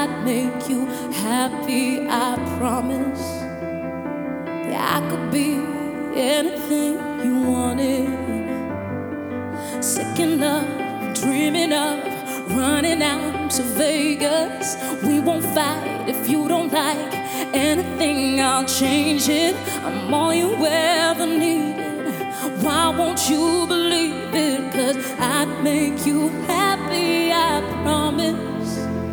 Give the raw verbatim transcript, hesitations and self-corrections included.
I'd make you happy, I promise. Yeah, I could be anything you wanted. Sick enough, dreaming of running out to Vegas. We won't fight if you don't like anything, I'll change it. I'm all you ever needed. Why won't you believe it? 'Cause I'd make you happy, I promise.